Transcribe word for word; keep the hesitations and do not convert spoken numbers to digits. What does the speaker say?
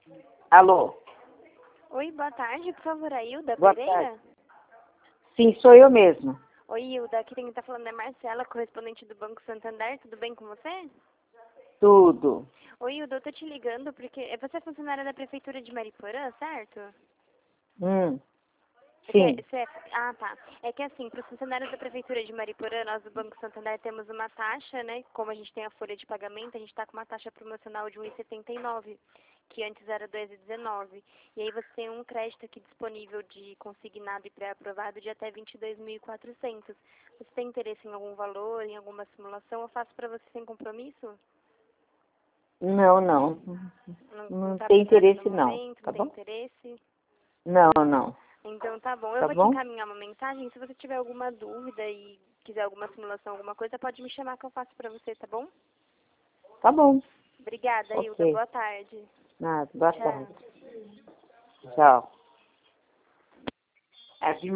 Alô? Oi, boa tarde, por favor, a Hilda Boa Pereira? tarde. Sim, sou eu mesma. Oi, Hilda, aqui quem tá falando é Marcela, correspondente do Banco Santander, tudo bem com você? Tudo. Oi, Hilda, eu tô te ligando porque você é funcionária da Prefeitura de Mariporã, certo? Hum. É Sim. que- você- ah, tá. É que assim, para os funcionários da Prefeitura de Mariporã, nós do Banco Santander temos uma taxa, né? Como a gente tem a folha de pagamento, a gente está com uma taxa promocional de um real e setenta e nove, que antes era dois reais e dezenove. E aí você tem um crédito aqui disponível de consignado e pré-aprovado de até vinte e dois mil e quatrocentos. Você tem interesse em algum valor, em alguma simulação? Eu faço para você sem compromisso? Não, não. Não, não Não tá tem precisando interesse no não, momento, não tá tem bom? interesse? Não, não. Então tá bom, eu Tá vou te bom? encaminhar uma mensagem. Se você tiver alguma dúvida e quiser alguma simulação, alguma coisa, pode me chamar que eu faço pra você, tá bom? Tá bom. Obrigada, Hilda. Ok. Boa tarde. Nada. Boa Tchau. tarde. Tchau. É,